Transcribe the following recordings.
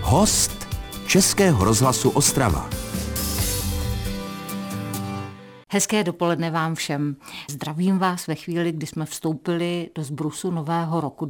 Host Českého rozhlasu Ostrava. Hezké dopoledne vám všem. Zdravím vás ve chvíli, kdy jsme vstoupili do zbrusu nového roku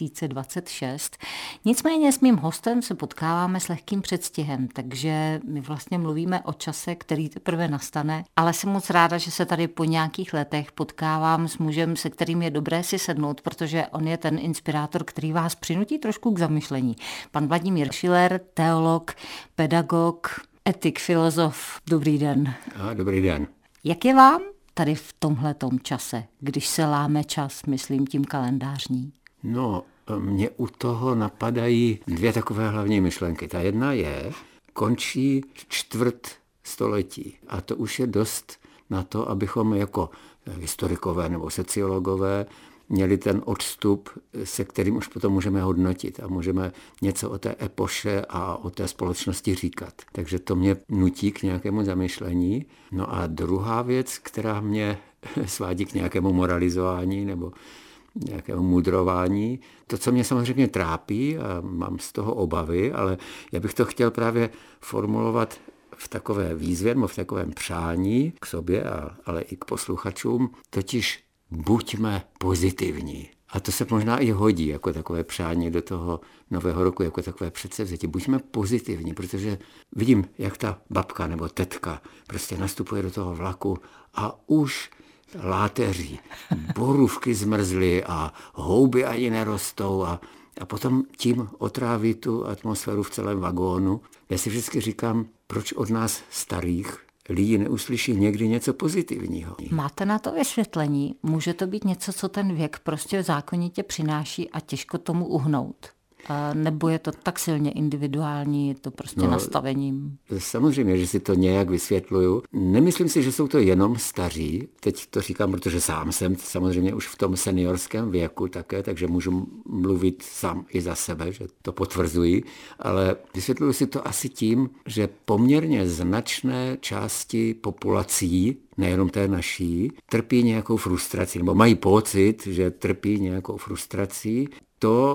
2026. Nicméně s mým hostem se potkáváme s lehkým předstihem, takže my vlastně mluvíme o čase, který teprve nastane, ale jsem moc ráda, že se tady po nějakých letech potkávám s mužem, se kterým je dobré si sednout, protože on je ten inspirátor, který vás přinutí trošku k zamyšlení. Pan Vladimír Schiller, teolog, pedagog, etik, filozof. Dobrý den. Dobrý den. Jak je vám tady v tomhletom čase, když se láme čas, myslím tím kalendářní? No, mě u toho napadají dvě takové hlavní myšlenky. Ta jedna je, končí čtvrt století a to už je dost na to, abychom jako historikové nebo sociologové měli ten odstup, se kterým už potom můžeme hodnotit a můžeme něco o té epoše a o té společnosti říkat. Takže to mě nutí k nějakému zamyšlení. No a druhá věc, která mě svádí k nějakému moralizování nebo nějakému mudrování, to, co mě samozřejmě trápí a mám z toho obavy, ale já bych to chtěl právě formulovat v takové výzvě nebo v takovém přání k sobě, ale i k posluchačům, totiž buďme pozitivní. A to se možná i hodí jako takové přání do toho nového roku, jako takové předsevzetí. Buďme pozitivní, protože vidím, jak ta babka nebo tetka prostě nastupuje do toho vlaku a už láteří, borůvky zmrzly a houby ani nerostou a potom tím otráví tu atmosféru v celém vagónu. Já si vždycky říkám, proč od nás starých lidi neuslyší někdy něco pozitivního. Máte na to vysvětlení? Může to být něco, co ten věk prostě zákonitě přináší a těžko tomu uhnout? Nebo je to tak silně individuální, je to prostě nastavením? Samozřejmě, že si to nějak vysvětluju. Nemyslím si, že jsou to jenom staří. Teď to říkám, protože sám jsem samozřejmě už v tom seniorském věku také, takže můžu mluvit sám i za sebe, že to potvrzuji. Ale vysvětluju si to asi tím, že poměrně značné části populací, nejenom té naší, trpí nějakou frustrací, nebo mají pocit, že trpí nějakou frustrací. To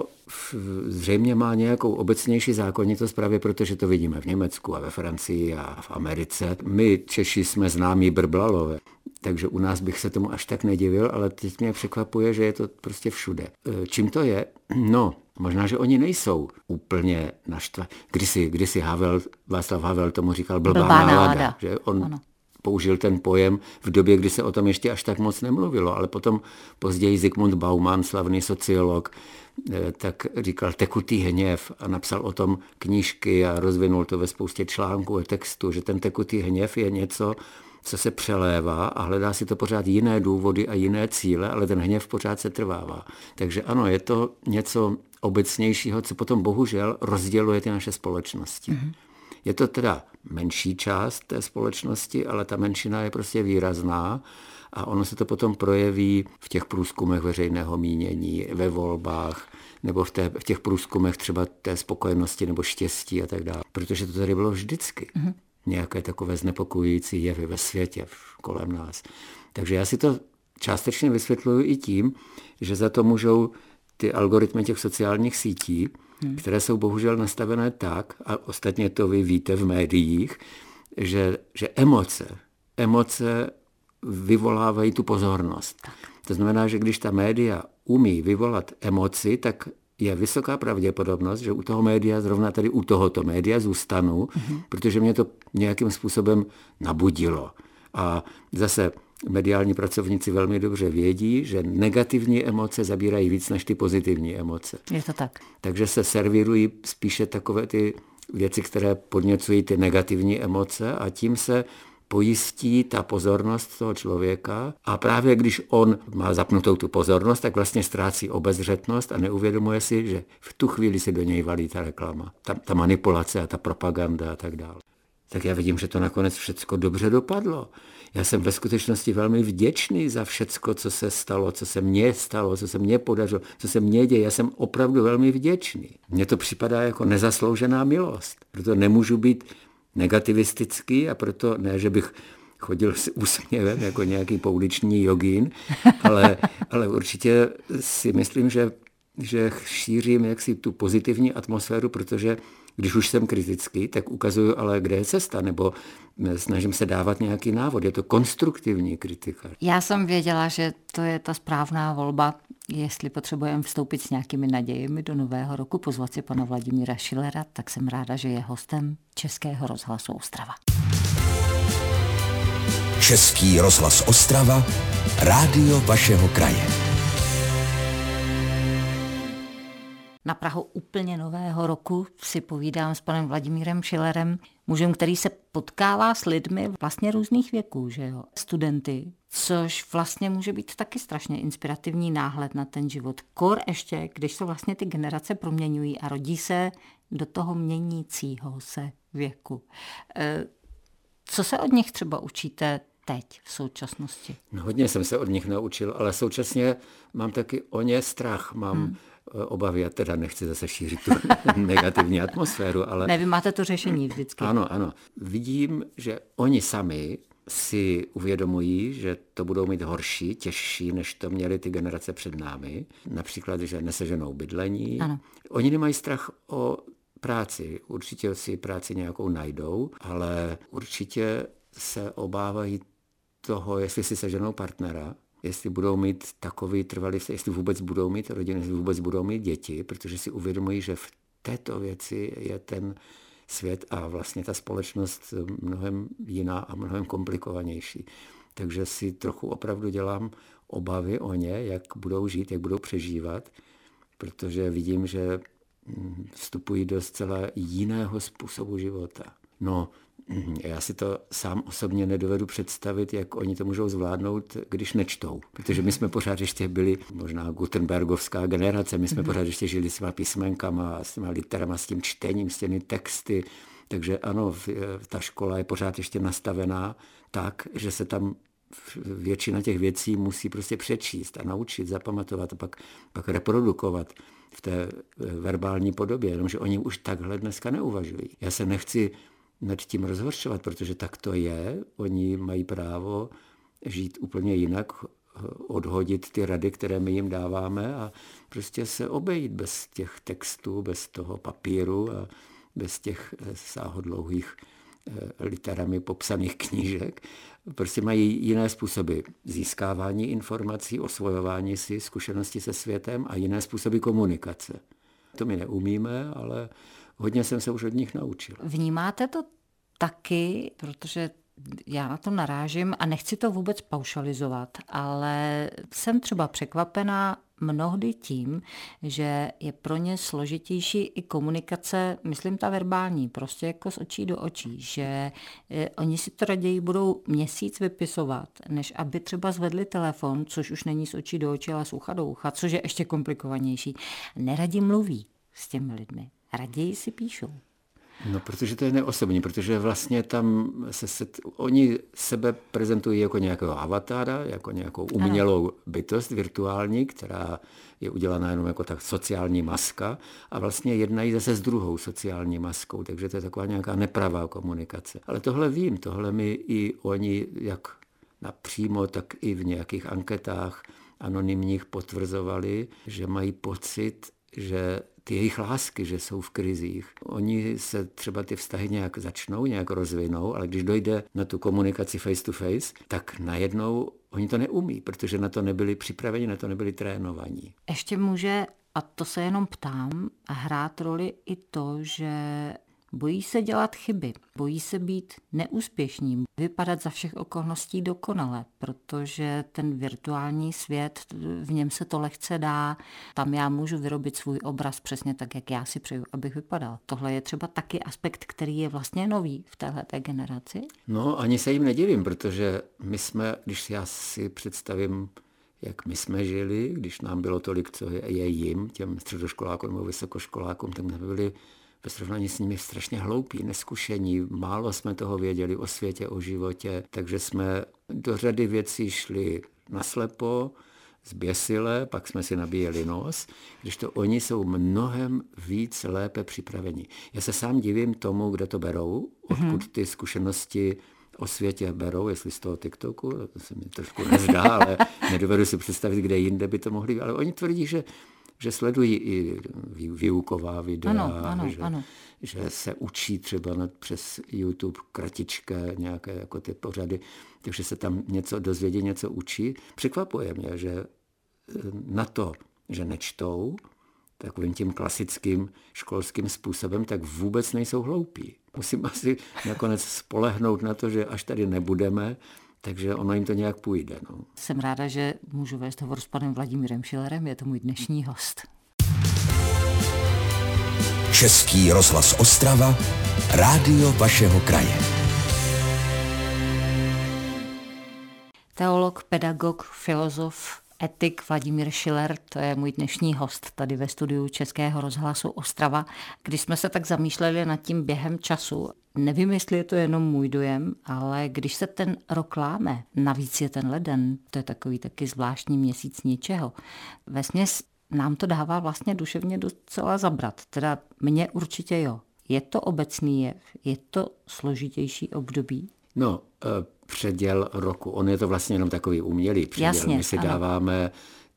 zřejmě má nějakou obecnější zákonitost právě protože to vidíme v Německu a ve Francii a v Americe. My Češi jsme známí brblalové, takže u nás bych se tomu až tak nedivil, ale teď mě překvapuje, že je to prostě všude. Čím to je? No, možná, že oni nejsou úplně naštvaní. Kdysi Václav Havel tomu říkal blbá nálada. Že on použil ten pojem v době, kdy se o tom ještě až tak moc nemluvilo, ale potom později Zygmunt Bauman, slavný sociolog, tak říkal tekutý hněv a napsal o tom knížky a rozvinul to ve spoustě článků a textů, že ten tekutý hněv je něco, co se přelévá a hledá si to pořád jiné důvody a jiné cíle, ale ten hněv pořád se trvává. Takže ano, je to něco obecnějšího, co potom bohužel rozděluje ty naše společnosti. Mm-hmm. Je to teda menší část té společnosti, ale ta menšina je prostě výrazná a ono se to potom projeví v těch průzkumech veřejného mínění, ve volbách, nebo v těch průzkumech třeba té spokojenosti nebo štěstí a tak dále. Protože to tady bylo vždycky. Mm-hmm. Nějaké takové znepokojující jevy ve světě, kolem nás. Takže já si to částečně vysvětluju i tím, že za to můžou ty algoritmy těch sociálních sítí, které jsou bohužel nastavené tak, a ostatně to vy víte v médiích, že emoce vyvolávají tu pozornost. To znamená, že když ta média umí vyvolat emoci, tak je vysoká pravděpodobnost, že u toho média, zrovna tady u tohoto média zůstanu, protože mě to nějakým způsobem nabudilo. A zase mediální pracovníci velmi dobře vědí, že negativní emoce zabírají víc než ty pozitivní emoce. Je to tak. Takže se servírují spíše takové ty věci, které podněcují ty negativní emoce a tím se pojistí ta pozornost toho člověka a právě když on má zapnutou tu pozornost, tak vlastně ztrácí obezřetnost a neuvědomuje si, že v tu chvíli se do něj valí ta reklama, ta manipulace a ta propaganda a tak dále. Tak já vidím, že to nakonec všecko dobře dopadlo. Já jsem ve skutečnosti velmi vděčný za všecko, co se stalo, co se mně podařilo, co se mně děje. Já jsem opravdu velmi vděčný. Mně to připadá jako nezasloužená milost. Proto nemůžu být negativistický a proto ne, že bych chodil s úsměvem jako nějaký pouliční jogín, ale určitě si myslím, že že šířím jaksi tu pozitivní atmosféru, protože když už jsem kritický, tak ukazuju ale, kde je cesta, nebo snažím se dávat nějaký návod. Je to konstruktivní kritika. Já jsem věděla, že to je ta správná volba, jestli potřebujeme vstoupit s nějakými nadějemi do nového roku, pozvat si pana Vladimíra Schillera, tak jsem ráda, že je hostem Českého rozhlasu Ostrava. Český rozhlas Ostrava, rádio vašeho kraje. Na prahu úplně nového roku si povídám s panem Vladimírem Schillerem, mužem, který se potkává s lidmi vlastně různých věků, že jo, studenty, což vlastně může být taky strašně inspirativní náhled na ten život. Kor ještě, když se vlastně ty generace proměňují a rodí se do toho měnícího se věku. Co se od nich třeba učíte teď v současnosti? No, hodně jsem se od nich naučil, ale současně mám taky o ně strach, mám obavy, já teda nechci zase šířit tu negativní atmosféru, ale... Ne, vy máte to řešení vždycky. Ano. Vidím, že oni sami si uvědomují, že to budou mít horší, těžší, než to měly ty generace před námi. Například, že neseženou bydlení. Ano. Oni nemají strach o práci. Určitě si práci nějakou najdou, ale určitě se obávají toho, jestli si seženou partnera, jestli budou mít takový trvalý vztah, jestli vůbec budou mít rodiny, jestli vůbec budou mít děti, protože si uvědomují, že v této věci je ten svět a vlastně ta společnost mnohem jiná a mnohem komplikovanější. Takže si trochu opravdu dělám obavy o ně, jak budou žít, jak budou přežívat, protože vidím, že vstupují do zcela jiného způsobu života. No, já si to sám osobně nedovedu představit, jak oni to můžou zvládnout, když nečtou. Protože my jsme pořád ještě byli možná gutenbergovská generace, my jsme pořád ještě žili s těma písmenkama, s těma literama, s tím čtením, s těmi texty. Takže ano, ta škola je pořád ještě nastavená tak, že se tam většina těch věcí musí prostě přečíst a naučit, zapamatovat a pak reprodukovat v té verbální podobě, jenomže oni už takhle dneska neuvažují. Já se nechci nad tím rozhorčovat, protože tak to je. Oni mají právo žít úplně jinak, odhodit ty rady, které my jim dáváme a prostě se obejít bez těch textů, bez toho papíru a bez těch sáhodlouhých literami popsaných knížek. Prostě mají jiné způsoby získávání informací, osvojování si zkušenosti se světem a jiné způsoby komunikace. To my neumíme, ale hodně jsem se už od nich naučil. Vnímáte to taky, protože já na to narážím a nechci to vůbec paušalizovat, ale jsem třeba překvapená mnohdy tím, že je pro ně složitější i komunikace, myslím ta verbální, prostě jako z očí do očí, že oni si to raději budou měsíc vypisovat, než aby třeba zvedli telefon, což už není z očí do očí, ale z ucha do ucha, což je ještě komplikovanější. Neradi mluví s těmi lidmi, raději si píšou. No, protože to je neosobní, protože vlastně tam oni sebe prezentují jako nějakého avatára, jako nějakou umělou bytost virtuální, která je udělaná jenom jako tak sociální maska a vlastně jednají zase s druhou sociální maskou, takže to je taková nějaká nepravá komunikace. Ale tohle vím, tohle mi i oni jak napřímo, tak i v nějakých anketách anonymních potvrzovali, že mají pocit, že ty jejich lásky, že jsou v krizích. Oni se třeba ty vztahy nějak začnou, nějak rozvinou, ale když dojde na tu komunikaci face to face, tak najednou oni to neumí, protože na to nebyli připraveni, na to nebyli trénovaní. Ještě může, a to se jenom ptám, hrát roli i to, že bojí se dělat chyby, bojí se být neúspěšní, vypadat za všech okolností dokonale, protože ten virtuální svět, v něm se to lehce dá, tam já můžu vyrobit svůj obraz přesně tak, jak já si přeju, abych vypadal. Tohle je třeba taky aspekt, který je vlastně nový v téhleté generaci. No, ani se jim nedivím, protože my jsme, když já si představím, jak my jsme žili, když nám bylo tolik, co je jim, těm středoškolákům nebo vysokoškolákům, tak jsme byli ve srovnání s nimi strašně hloupí, neskušení, málo jsme toho věděli o světě, o životě, takže jsme do řady věcí šli naslepo, zběsile, pak jsme si nabíjeli nos, když to oni jsou mnohem víc lépe připraveni. Já se sám divím tomu, kde to berou, odkud ty zkušenosti o světě berou, jestli z toho TikToku, to se mi trošku nezdá, ale nedovedu si představit, kde jinde by to mohli, ale oni tvrdí, že že sledují i výuková videa, Ano. Že se učí třeba přes YouTube kratičké nějaké jako ty pořady, takže se tam něco dozvědí, něco učí. Překvapuje mě, že na to, že nečtou takovým tím klasickým školským způsobem, tak vůbec nejsou hloupí. Musím asi nakonec spolehnout na to, že až tady nebudeme, takže ono jim to nějak půjde. No. Jsem ráda, že můžu vést hovor s panem Vladimírem Schillerem, je to můj dnešní host. Český rozhlas Ostrava, rádio vašeho kraje. Teolog, pedagog, filozof, etik Vladimír Schiller, to je můj dnešní host tady ve studiu Českého rozhlasu Ostrava. Když jsme se tak zamýšleli nad tím během času, nevím, jestli je to jenom můj dojem, ale když se ten rok láme, navíc je ten leden, to je takový taky zvláštní měsíc něčeho, vesměs nám to dává vlastně duševně docela zabrat. Teda mně určitě jo. Je to obecný jev? Je to složitější období? No, předěl roku. On je to vlastně jenom takový umělý předěl. Jasně, my si ano. dáváme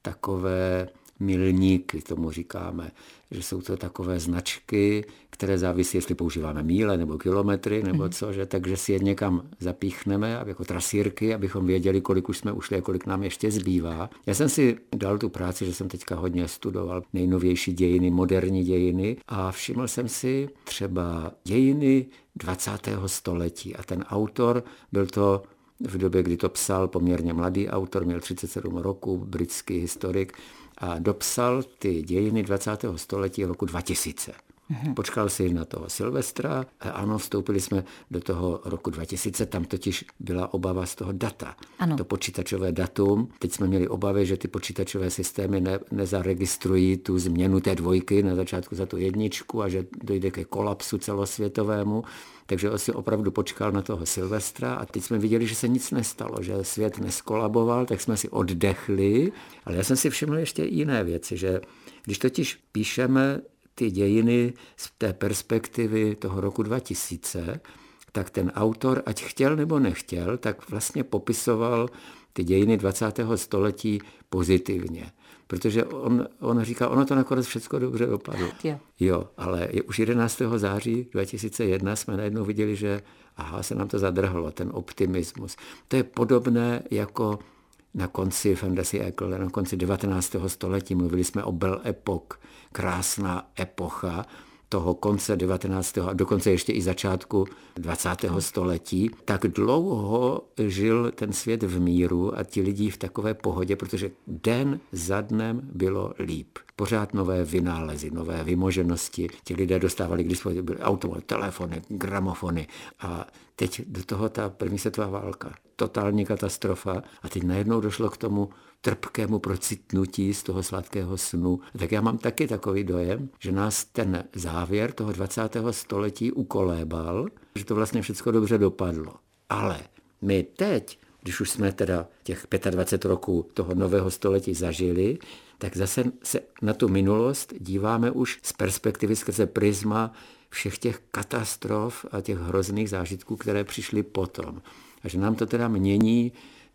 takové milníky, tomu říkáme, že jsou to takové značky, které závisí, jestli používáme míle nebo kilometry nebo co, že takže si je někam zapíchneme jako trasírky, abychom věděli, kolik už jsme ušli a kolik nám ještě zbývá. Já jsem si dal tu práci, že jsem teďka hodně studoval nejnovější dějiny, moderní dějiny a všiml jsem si třeba dějiny 20. století a ten autor byl to v době, kdy to psal poměrně mladý autor, měl 37 roku, britský historik a dopsal ty dějiny 20. století roku 2000. Počkal si na toho Silvestra a ano, vstoupili jsme do toho roku 2000, tam totiž byla obava z toho data. Ano. To počítačové datum, teď jsme měli obavy, že ty počítačové systémy nezaregistrují tu změnu té dvojky na začátku za tu jedničku a že dojde ke kolapsu celosvětovému. Takže si opravdu počkal na toho Silvestra a teď jsme viděli, že se nic nestalo, že svět neskolaboval, tak jsme si oddechli. Ale já jsem si všiml ještě jiné věci, že když totiž píšeme ty dějiny z té perspektivy toho roku 2000, tak ten autor, ať chtěl nebo nechtěl, tak vlastně popisoval ty dějiny 20. století pozitivně. Protože on říká, ono to nakonec všechno dobře dopadlo. Jo, ale už 11. září 2001 jsme najednou viděli, že se nám to zadrhlo, ten optimismus. To je podobné jako na konci Fantasy Eccl, na konci 19. století. Mluvili jsme o Belle Époque, krásná epocha toho konce 19. a dokonce ještě i začátku 20. století. Tak dlouho žil ten svět v míru a ti lidi v takové pohodě, protože den za dnem bylo líp. Pořád nové vynálezy, nové vymoženosti. Ti lidé dostávali k dispozici automobil, telefony, gramofony a teď do toho ta první světová válka. Totální katastrofa a teď najednou došlo k tomu trpkému procitnutí z toho sladkého snu. Tak já mám taky takový dojem, že nás ten závěr toho 20. století ukolébal, že to vlastně všechno dobře dopadlo. Ale my teď, když už jsme teda těch 25 roků toho nového století zažili, tak zase se na tu minulost díváme už z perspektivy skrze prisma všech těch katastrof a těch hrozných zážitků, které přišly potom. A že nám to teda mění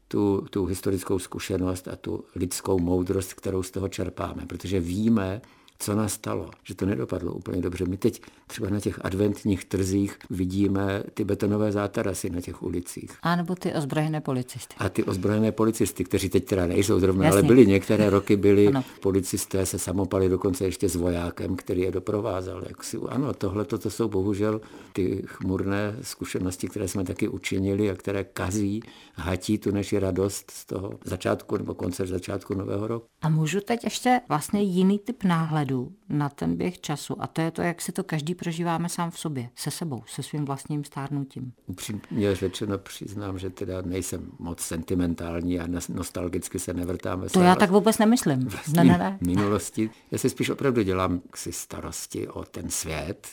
tu historickou zkušenost a tu lidskou moudrost, kterou z toho čerpáme, protože víme, co nastalo, že to nedopadlo úplně dobře. My teď třeba na těch adventních trzích vidíme ty betonové zátarasy na těch ulicích. A nebo ty ozbrojené policisty. A ty ozbrojené policisty, kteří teď teda nejsou zrovna, Jasně. ale byli některé roky, Ano. policisté se samopali dokonce ještě s vojákem, který je doprovázel. Ano, tohle to jsou bohužel ty chmurné zkušenosti, které jsme taky učinili a které kazí, hatí tu naši radost z toho začátku nebo konce začátku nového roku. A můžu teď ještě vlastně jiný typ náhledu na ten běh času a to je to, jak si to každý prožíváme sám v sobě, se sebou, se svým vlastním stárnutím. Upřímně řečeno přiznám, že teda nejsem moc sentimentální a nostalgicky se nevrtáme. To já tak vůbec nemyslím. Ne. Minulosti. Já si spíš opravdu dělám si starosti o ten svět,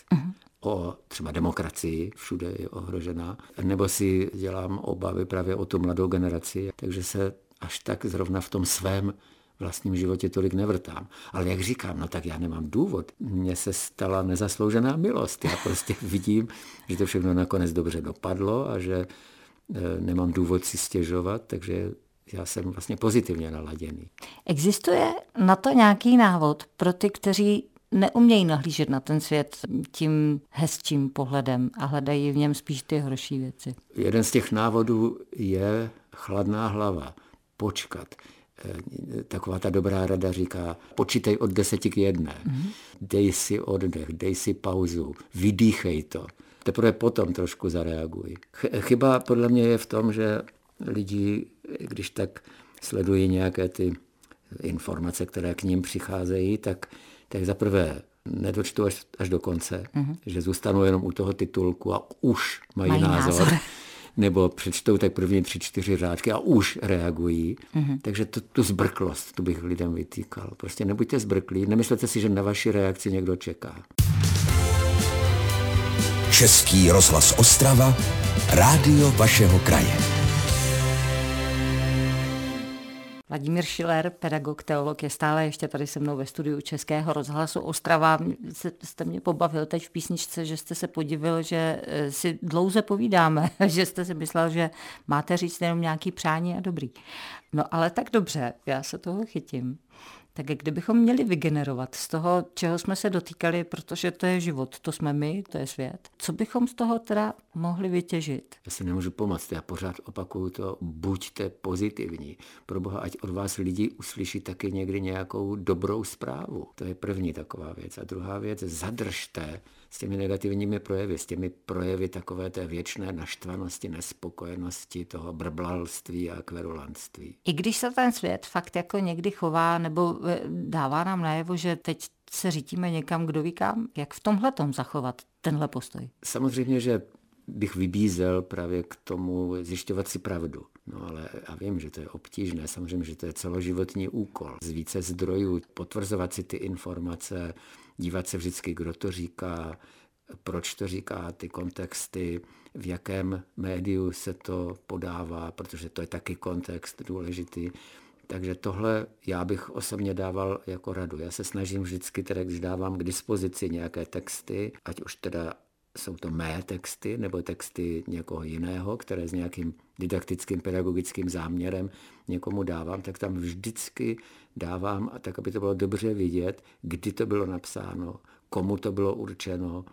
o třeba demokracii, všude je ohrožená, nebo si dělám obavy právě o tu mladou generaci, takže se až tak zrovna v tom svém vlastním životě tolik nevrtám. Ale jak říkám, tak já nemám důvod. Mně se stala nezasloužená milost. Já prostě vidím, že to všechno nakonec dobře dopadlo a že nemám důvod si stěžovat, takže já jsem vlastně pozitivně naladěný. Existuje na to nějaký návod pro ty, kteří neumějí nahlížet na ten svět tím hezčím pohledem a hledají v něm spíš ty horší věci? Jeden z těch návodů je chladná hlava, počkat. Taková ta dobrá rada říká, počítej od 10 k 1. Dej si oddech, dej si pauzu, vydýchej to. Teprve potom trošku zareaguj. Chyba podle mě je v tom, že lidi, když tak sledují nějaké ty informace, které k ním přicházejí, tak zaprvé nedočtou až do konce, že zůstanou jenom u toho titulku a už mají názor. Nebo přečtou tak první 3-4 řádky a už reagují. Takže tu zbrklost, tu bych lidem vytýkal. Prostě nebuďte zbrklí, nemyslete si, že na vaši reakci někdo čeká. Český rozhlas Ostrava, rádio vašeho kraje. Vladimír Schiller, pedagog, teolog, je stále ještě tady se mnou ve studiu Českého rozhlasu Ostrava. Jste mě pobavil teď v písničce, že jste se podivil, že si dlouze povídáme, že jste si myslel, že máte říct jenom nějaký přání a dobrý. No ale tak dobře, já se toho chytím. Tak kdybychom měli vygenerovat z toho, čeho jsme se dotýkali, protože to je život, to jsme my, to je svět, co bychom z toho teda mohli vytěžit? Já si nemůžu pomoct, já pořád opakuju to, buďte pozitivní. Proboha, ať od vás lidi uslyší taky někdy nějakou dobrou zprávu. To je první taková věc. A druhá věc, zadržte s těmi negativními projevy, s těmi projevy takové té věčné naštvanosti, nespokojenosti, toho brblalství a kverulantství. I když se ten svět fakt jako někdy chová nebo dává nám najevo, že teď se řítíme někam, kdo ví kam, jak v tomhletom zachovat tenhle postoj? Samozřejmě, že bych vybízel právě k tomu zjišťovat si pravdu. No ale já vím, že to je obtížné, samozřejmě, že to je celoživotní úkol. Z více zdrojů potvrzovat si ty informace, dívat se vždycky, kdo to říká, proč to říká, ty kontexty, v jakém médiu se to podává, protože to je taky kontext důležitý. Takže tohle já bych osobně dával jako radu. Já se snažím vždycky, teda, když dávám k dispozici nějaké texty, ať už teda jsou to mé texty nebo texty někoho jiného, které s nějakým didaktickým, pedagogickým záměrem někomu dávám, tak tam vždycky dávám, tak aby to bylo dobře vidět, kdy to bylo napsáno, komu to bylo určeno,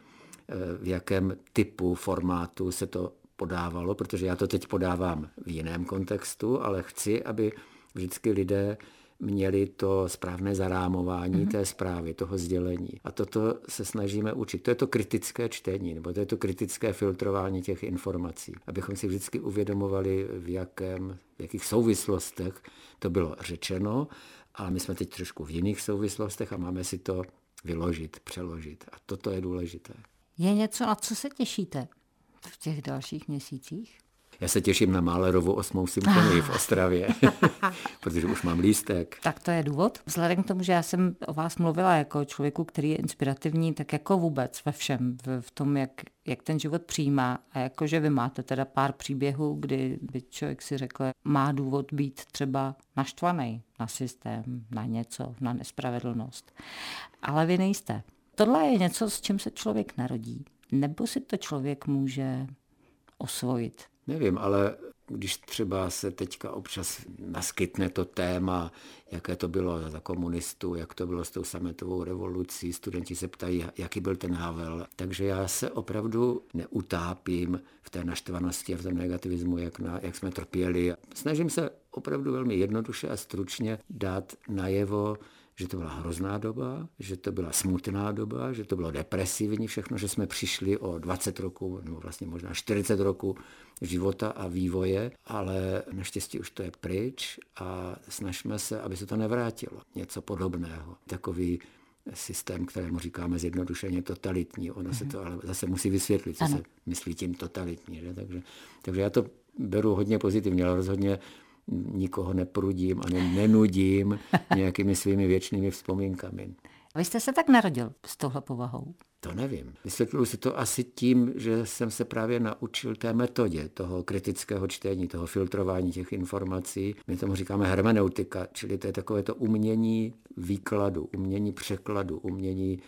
v jakém typu, formátu se to podávalo, protože já to teď podávám v jiném kontextu, ale chci, aby vždycky lidé měli to správné zarámování té zprávy, toho sdělení. A toto se snažíme učit. To je to kritické čtení, nebo to je to kritické filtrování těch informací. Abychom si vždycky uvědomovali, v jakých souvislostech to bylo řečeno, ale my jsme teď trošku v jiných souvislostech a máme si to vyložit, přeložit. A toto je důležité. Je něco, na co se těšíte v těch dalších měsících? Já se těším na Mahlerovu 8. symfonii v Ostravě, protože už mám lístek. Tak to je důvod. Vzhledem k tomu, že já jsem o vás mluvila jako člověku, který je inspirativní, tak jako vůbec ve všem, v tom, jak ten život přijímá. A jakože vy máte teda pár příběhů, kdy by člověk si řekl, má důvod být třeba naštvaný na systém, na něco, na nespravedlnost. Ale vy nejste. Tohle je něco, s čím se člověk narodí. Nebo si to člověk může osvojit? Nevím, ale když třeba se teďka občas naskytne to téma, jaké to bylo za komunistů, jak to bylo s tou sametovou revolucí, studenti se ptají, jaký byl ten Havel. Takže já se opravdu neutápím v té naštvanosti a v tom negativismu, jak jsme trpěli. Snažím se opravdu velmi jednoduše a stručně dát najevo, že to byla hrozná doba, že to byla smutná doba, že to bylo depresivní všechno, že jsme přišli o 20 roků, nebo vlastně možná 40 roků života a vývoje, ale naštěstí už to je pryč a snažíme se, aby se to nevrátilo. Něco podobného. Takový systém, kterému říkáme zjednodušeně totalitní. Ono se to ale zase musí vysvětlit, co se myslí tím totalitní. Že? Takže já to beru hodně pozitivně, ale rozhodně nikoho neprudím a nenudím nějakými svými věčnými vzpomínkami. Vy jste se tak narodil s touhle povahou? To nevím. Vysvětluji si to asi tím, že jsem se právě naučil té metodě toho kritického čtení, toho filtrování těch informací. My tomu říkáme hermeneutika, čili to je takové to umění výkladu, umění překladu, umění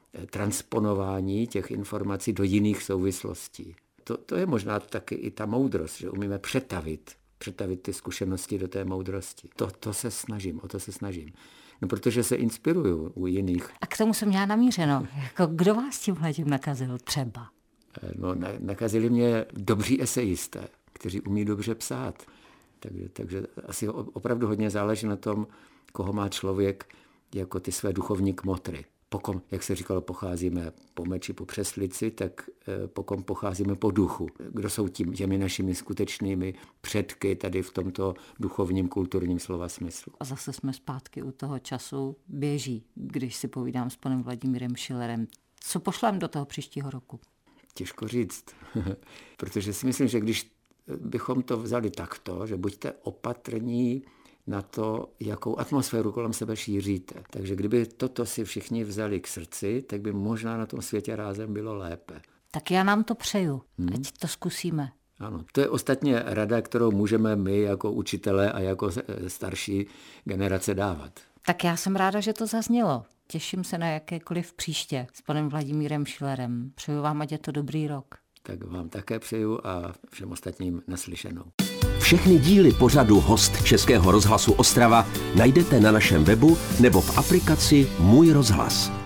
transponování těch informací do jiných souvislostí. To je možná taky i ta moudrost, že umíme přetavit přetavit ty zkušenosti do té moudrosti. O to se snažím. No, protože se inspiruju u jiných. A k tomu jsem měla namířeno. Jako kdo vás tímhletím nakazil třeba? No, nakazili mě dobří esejisté, kteří umí dobře psát. Takže asi opravdu hodně záleží na tom, koho má člověk jako ty své duchovní kmotry. Pokom, jak se říkalo, pocházíme po meči, po přeslici, tak pokom pocházíme po duchu. Kdo jsou těmi našimi skutečnými předky tady v tomto duchovním, kulturním slova smyslu. A zase jsme zpátky u toho času běží, když si povídám s panem Vladimírem Schillerem. Co pošlem do toho příštího roku? Těžko říct, protože si myslím, že když bychom to vzali takto, že buďte opatrní na to, jakou atmosféru kolem sebe šíříte. Takže kdyby toto si všichni vzali k srdci, tak by možná na tom světě rázem bylo lépe. Tak já nám to přeju, ať to zkusíme. Ano, to je ostatně rada, kterou můžeme my jako učitelé a jako starší generace dávat. Tak já jsem ráda, že to zaznělo. Těším se na jakékoliv příště s panem Vladimírem Schillerem. Přeju vám, ať je to dobrý rok. Tak vám také přeju a všem ostatním naslyšenou. Všechny díly pořadu Host Českého rozhlasu Ostrava najdete na našem webu nebo v aplikaci Můj rozhlas.